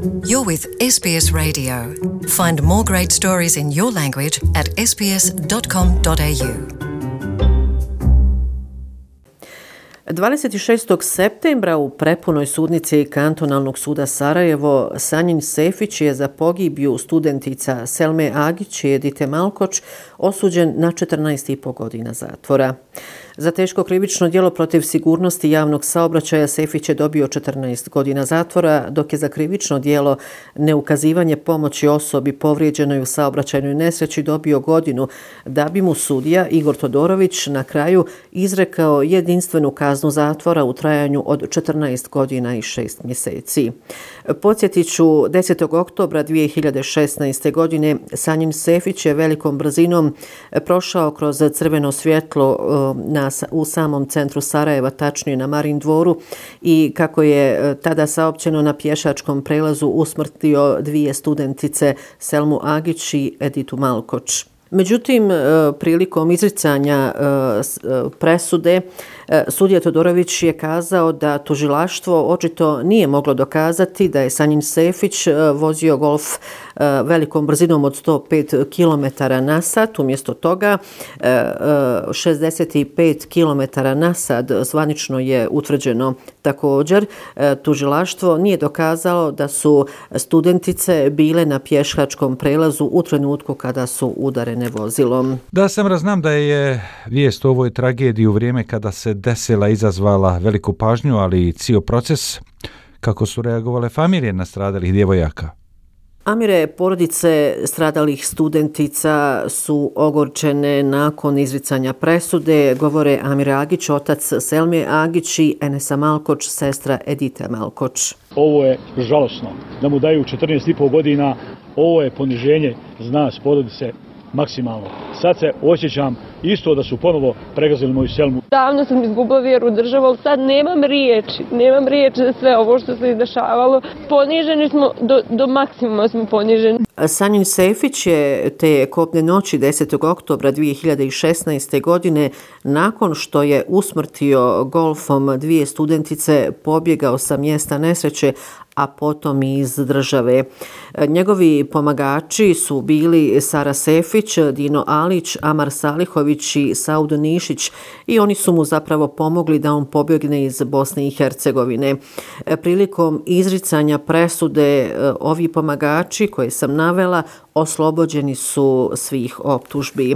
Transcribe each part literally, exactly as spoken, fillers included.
You're with S B S Radio. Find more great stories in your language at s b s dot com dot a u. dvadeset šestog septembra u prepunoj sudnici Kantonalnog suda Sarajevo Sanjin Sefić je za pogibiju studentica Selme Agić i Edite Malkoč osuđen na četrnaest i po godina zatvora. Za teško krivično djelo protiv sigurnosti javnog saobraćaja Sefić je dobio četrnaest godina zatvora, dok je za krivično djelo neukazivanje pomoći osobi povrijeđenoj u saobraćajnoj nesreći dobio godinu, da bi mu sudija Igor Todorović na kraju izrekao jedinstvenu kaznu zatvora u trajanju od četrnaest godina i šest mjeseci. Podsjetit ću, desetog oktobra dvije hiljade šesnaeste. godine Sanjin Sefić je velikom brzinom prošao kroz crveno svjetlo na u samom centru Sarajeva, tačnije na Marin dvoru, i kako je tada saopćeno na pješačkom prelazu usmrtio dvije studentice, Selmu Agić i Editu Malkoč. Međutim, prilikom izricanja presude, sudija Todorović je kazao da tužilaštvo očito nije moglo dokazati da je Sanjin Sefić vozio golf velikom brzinom od sto pet kilometara na sat. Umjesto toga šezdeset pet kilometara na sat zvanično je utvrđeno. Također, tužilaštvo nije dokazalo da su studentice bile na pješačkom prelazu u trenutku kada su udarene vozilom. Da, Samra, znam da je vijest o ovoj tragediji u vrijeme kada se desila izazvala veliku pažnju, ali i cijel proces. Kako su reagovale familije nastradalih djevojaka? Amire, porodice stradalih studentica su ogorčene nakon izricanja presude, govore Amir Agić, otac Selme Agić, i Enesa Malkoč, sestra Edite Malkoč. Ovo je žalosno. Da mu daju četrnaest i po godina, ovo je poniženje za nas, porodice, maksimalno. Sad se osjećam isto da su ponovo pregazili moju Selmu. Davno sam izgubila vjeru u državu, ali sad nemam riječi. Nemam riječi za sve ovo što se dešavalo. Poniženi smo, do, do maksimuma smo poniženi. Sanjin Sefić je te kobne noći desetog oktobra dvije hiljade šesnaeste. godine, nakon što je usmrtio golfom dvije studentice, pobjegao sa mjesta nesreće, a potom i iz države. Njegovi pomagači su bili Sara Sefić, Dino Alić, Amar Salihović i Saudo Nišić, i oni su mu zapravo pomogli da on pobjegne iz Bosne i Hercegovine. Prilikom izricanja presude ovi pomagači koje sam navela oslobođeni su svih optužbi.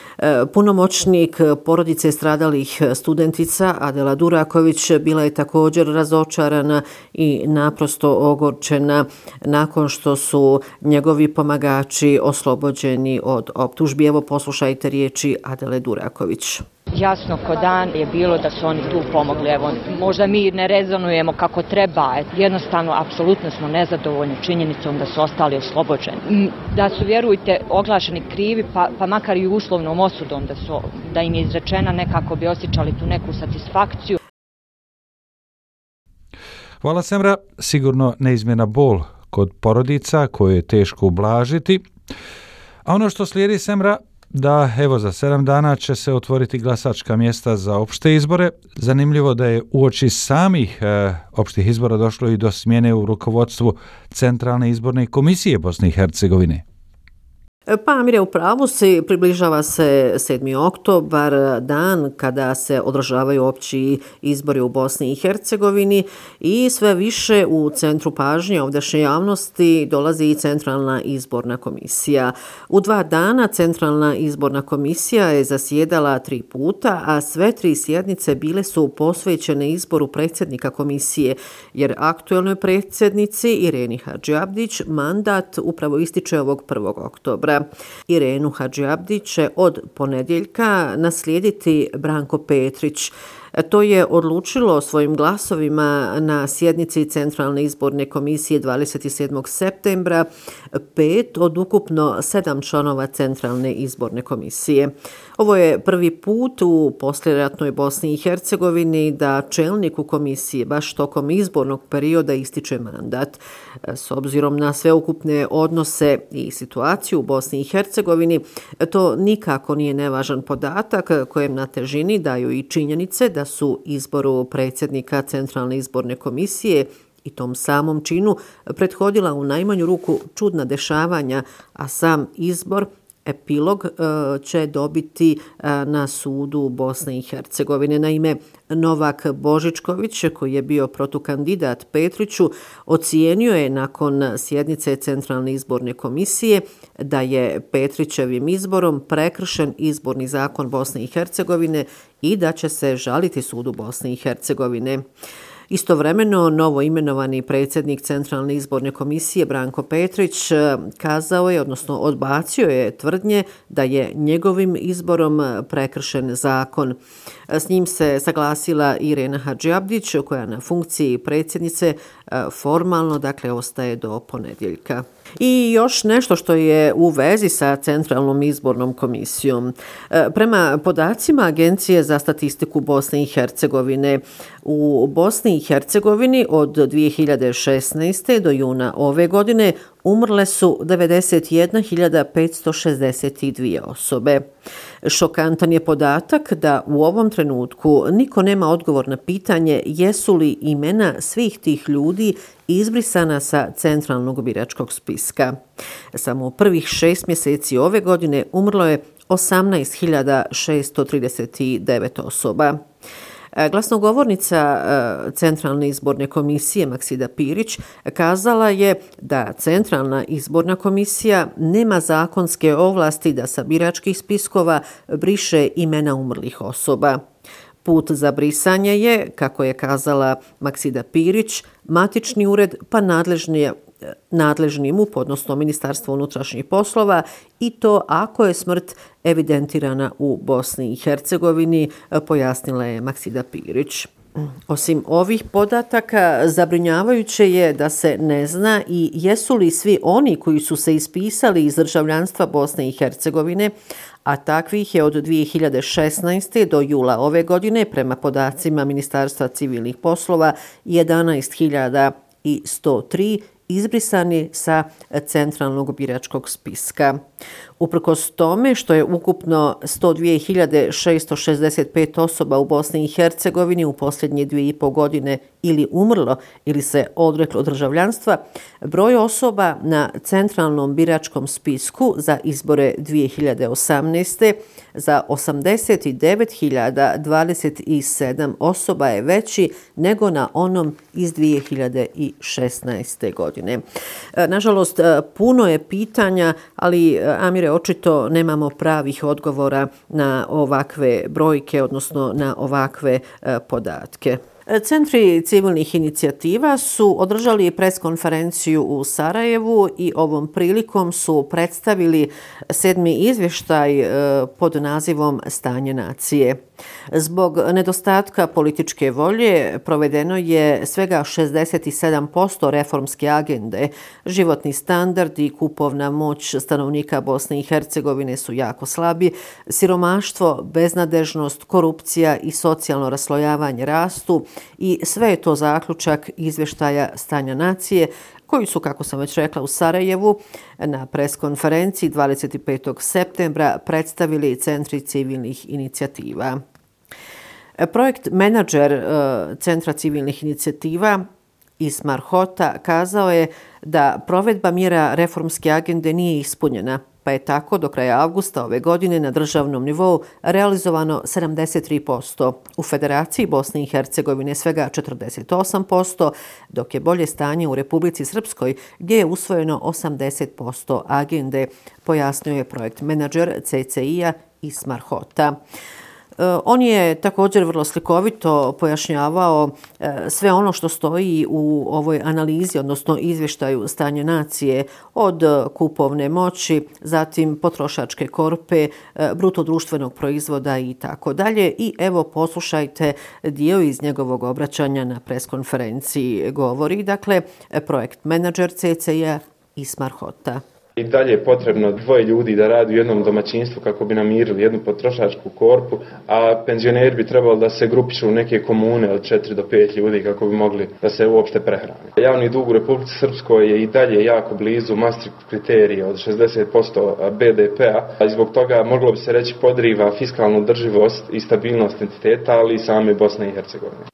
Punomoćnik porodice stradalih studentica Adela Duraković bila je također razočarana i naprosto ogorčena nakon što su njegovi pomagači oslobođeni od optužbi. Evo, poslušajte riječi Adele Duraković. Jasno ko dan je bilo da su oni tu pomogli. Evo, možda mi ne rezonujemo kako treba. Jednostavno, apsolutno smo nezadovoljni činjenicom da su ostali oslobođeni. Da su, vjerujte, oglašeni krivi, pa, pa makar i uslovnom osudom, da, su, da im je izrečena, nekako bi osjećali tu neku satisfakciju. Hvala, Semra. Sigurno neizmjena bol kod porodica koje je teško ublažiti. A ono što slijedi, Semra, da evo za sedam dana će se otvoriti glasačka mjesta za opšte izbore. Zanimljivo da je uoči samih e, opštih izbora došlo i do smjene u rukovodstvu Centralne izborne komisije Bosne i Hercegovine. Pa, Amire, u pravu si, približava se sedmi oktobar, dan kada se održavaju opći izbori u Bosni i Hercegovini, i sve više u centru pažnje ovdašnje javnosti dolazi i Centralna izborna komisija. U dva dana Centralna izborna komisija je zasjedala tri puta, a sve tri sjednice bile su posvećene izboru predsjednika komisije, jer aktuelnoj predsjednici Ireni Hadžiabdić mandat upravo ističe ovog prvog oktobra. Irenu Hadžiabdić će od ponedjeljka naslijediti Branko Petrić. To je odlučilo svojim glasovima na sjednici Centralne izborne komisije dvadeset sedmog septembra pet od ukupno sedam članova Centralne izborne komisije. Ovo je prvi put u poslijeratnoj Bosni i Hercegovini da čelniku komisije baš tokom izbornog perioda ističe mandat. S obzirom na sveukupne odnose i situaciju u Bosni i Hercegovini, to nikako nije nevažan podatak kojem na težini daju i činjenice da su izboru predsjednika Centralne izborne komisije i tom samom činu prethodila u najmanju ruku čudna dešavanja, a sam izbor epilog će dobiti na sudu Bosne i Hercegovine. Naime, Novak Božičković, koji je bio protukandidat Petriću, ocijenio je nakon sjednice Centralne izborne komisije da je Petrićevim izborom prekršen izborni zakon Bosne i Hercegovine i da će se žaliti sudu Bosne i Hercegovine. Istovremeno, novo imenovani predsjednik Centralne izborne komisije Branko Petrić kazao je, odnosno odbacio je tvrdnje da je njegovim izborom prekršen zakon. S njim se saglasila Irena Hadžiabdić, koja na funkciji predsjednice formalno, dakle, ostaje do ponedjeljka. I još nešto što je u vezi sa Centralnom izbornom komisijom. Prema podacima Agencije za statistiku Bosne i Hercegovine, u Bosni i Hercegovini od dvije hiljade šesnaeste. do juna ove godine umrle su devedeset jedna hiljada petsto šezdeset dvije osobe. Šokantan je podatak da u ovom trenutku niko nema odgovor na pitanje jesu li imena svih tih ljudi izbrisana sa centralnog biračkog spiska. Samo u prvih šest mjeseci ove godine umrlo je osamnaest hiljada šesto trideset devet osoba. Glasnogovornica Centralne izborne komisije Maksida Pirić kazala je da Centralna izborna komisija nema zakonske ovlasti da sa biračkih spiskova briše imena umrlih osoba. Put za brisanje je, kako je kazala Maksida Pirić, matični ured pa nadležni nadležni M U P, odnosno Ministarstvo unutrašnjih poslova, i to ako je smrt evidentirana u Bosni i Hercegovini, pojasnila je Maksida Pirić. Osim ovih podataka, zabrinjavajuće je da se ne zna i jesu li svi oni koji su se ispisali iz državljanstva Bosne i Hercegovine, a takvih je od dvije hiljade šesnaeste. do jula ove godine, prema podacima Ministarstva civilnih poslova, jedanaest hiljada sto tri izbrisani sa centralnog biračkog spiska. Uprkos tome što je ukupno sto dvije hiljade šesto šezdeset pet osoba u Bosni i Hercegovini u posljednje dvije i po godine ili umrlo ili se odreklo državljanstva, broj osoba na centralnom biračkom spisku za izbore dvije hiljade osamnaeste. za osamdeset devet hiljada dvadeset sedam osoba je veći nego na onom iz dvije hiljade šesnaeste. godine. Nažalost, puno je pitanja, ali Amire, očito nemamo pravih odgovora na ovakve brojke, odnosno na ovakve podatke. Centri civilnih inicijativa su održali preskonferenciju u Sarajevu i ovom prilikom su predstavili sedmi izvještaj pod nazivom Stanje nacije. Zbog nedostatka političke volje provedeno je svega šezdeset sedam posto reformske agende. Životni standard i kupovna moć stanovnika Bosne i Hercegovine su jako slabi. Siromaštvo, beznadežnost, korupcija i socijalno raslojavanje rastu i sve je to zaključak izvještaja Stanja nacije koji su, kako sam već rekla, u Sarajevu na preskonferenciji dvadeset petog septembra predstavili Centri civilnih inicijativa. Projekt menadžer Centra civilnih inicijativa Ismar Hota kazao je da provedba mjera reformske agende nije ispunjena, pa je tako do kraja avgusta ove godine na državnom nivou realizovano sedamdeset tri posto, u Federaciji Bosne i Hercegovine svega četrdeset osam posto, dok je bolje stanje u Republici Srpskoj gdje je usvojeno osamdeset posto agende, pojasnio je projekt menadžer C C I-a Ismar Hota. On je također vrlo slikovito pojašnjavao sve ono što stoji u ovoj analizi, odnosno izvještaju Stanja nacije, od kupovne moći, zatim potrošačke korpe, bruto društvenog proizvoda i tako dalje. I evo, poslušajte dio iz njegovog obraćanja na preskonferenciji. Govori, dakle, projekt menadžer C C I-a Ismar Hota. I dalje je potrebno dvoje ljudi da radi u jednom domaćinstvu kako bi namirili jednu potrošačku korpu, a penzioneri bi trebali da se grupišu u neke komune od četiri do pet ljudi kako bi mogli da se uopšte prehrane. Javni dug u Republici Srpskoj je i dalje jako blizu Maastricht kriterija od šezdeset posto B D P-a, i zbog toga moglo bi se reći podriva fiskalnu održivost i stabilnost entiteta, ali i same Bosne i Hercegovine.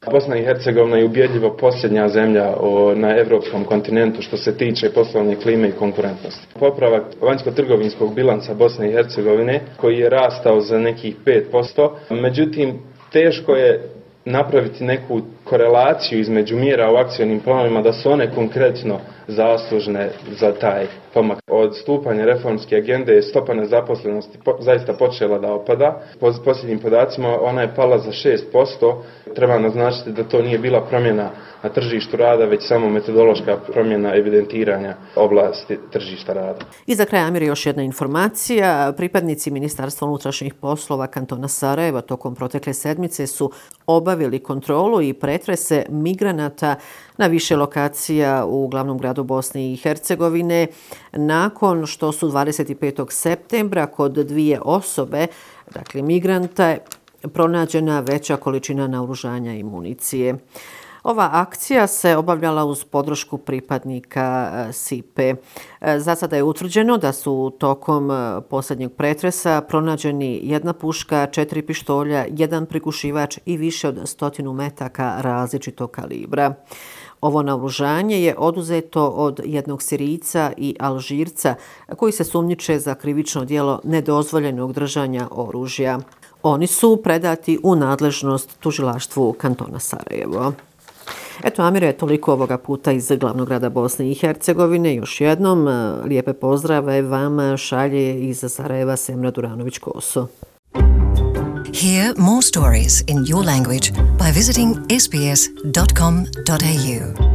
Bosna i Hercegovina je ubjedljivo posljednja zemlja o, na evropskom kontinentu što se tiče poslovne klime i konkurentnosti. Popravak vanjsko-trgovinskog bilansa Bosne i Hercegovine koji je rastao za nekih pet posto, međutim teško je napraviti neku korelaciju između mjera u akcijnim planovima da su one konkretno zaslužne za taj pomak. Od stupanja reformske agende je stopa nezaposlenosti po, zaista počela da opada. Po posljednjim podacima ona je pala za šest posto. Treba naznačiti da to nije bila promjena na tržištu rada, već samo metodološka promjena evidentiranja oblasti tržišta rada. I za kraj, Amir, još jedna informacija. Pripadnici Ministarstva unutrašnjih poslova kantona Sarajeva tokom protekle sedmice su obavili kontrolu i pretrese migranata na više lokacija u glavnom gradu Bosne i Hercegovine nakon što su dvadeset petog septembra kod dvije osobe, dakle migranta, pronađena veća količina naoružanja i municije. Ova akcija se obavljala uz podršku pripadnika S I P E. Za sada je utvrđeno da su tokom posljednjeg pretresa pronađeni jedna puška, četiri pištolja, jedan prigušivač i više od stotinu metaka različitog kalibra. Ovo naoružanje je oduzeto od jednog Sirijca i Alžirca koji se sumnjiče za krivično djelo nedozvoljenog držanja oružja. Oni su predati u nadležnost tužilaštvu kantona Sarajevo. Eto, Amire, toliko ovoga puta iz glavnog grada Bosne i Hercegovine. Još jednom, lijepe pozdrave vama šalje iz Sarajeva Semra Duranović-Koso. Hear more stories in your language by visiting s b s dot com dot a u.